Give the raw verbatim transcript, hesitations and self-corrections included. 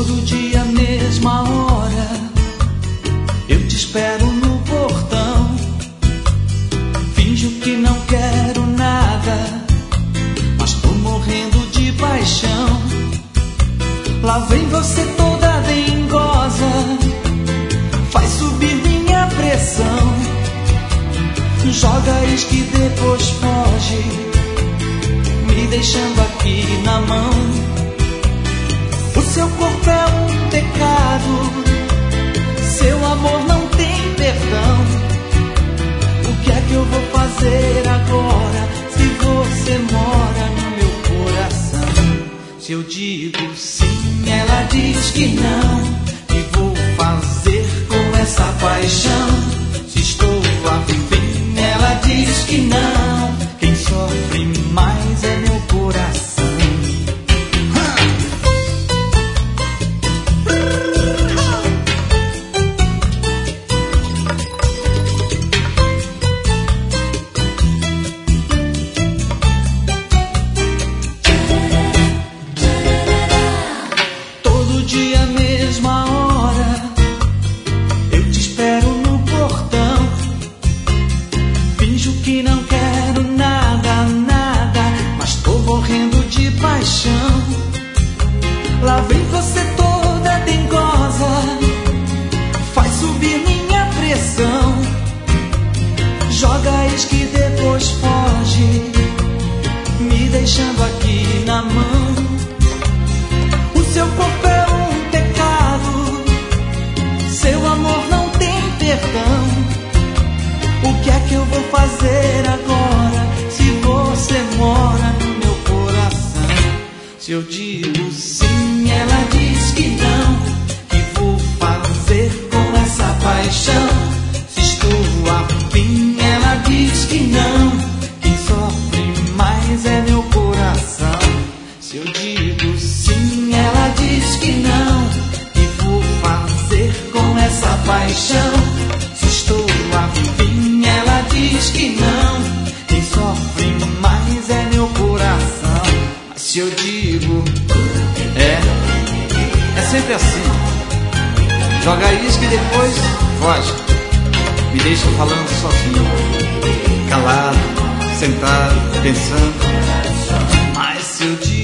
Todo dia, mesma hora, eu te espero no portão. Finjo que não quero nada, mas tô morrendo de paixão. Lá vem você toda dengosa, faz subir minha pressão. Joga isque e depois foge, me deixando aqui na mão. O seu corpo é um pecado, seu amor não tem perdão. O que é que eu vou fazer agora, se você mora no meu coração? Se eu digo sim, ela diz que não. E vou fazer com essa paixão? Se estou afim, ela diz que não. Quem sofre mais é meu coração. Todo dia, mesma hora, eu te espero no portão. Finjo que não quero nada, nada, mas tô morrendo de paixão. Lá vem você toda dengosa, faz subir minha pressão. Joga isque e depois foge, me deixando aqui na mão. O seu corpo é um pecado, seu amor não tem perdão. O que é que eu vou fazer agora, se você mora no meu coração? Se eu digo sim, ela diz que não. Que vou fazer com essa paixão? Se estou afim, ela diz que não. Quem sofre mais é meu coração. Se eu digo sim, ela diz que não. Que vou fazer com essa paixão? Se estou afim, ela diz que não. Quem sofre mais é meu coração. Mas se eu digo é, é sempre assim. Joga isque e depois foge, me deixa falando sozinho, calado, sentado, pensando. Mas se eu digo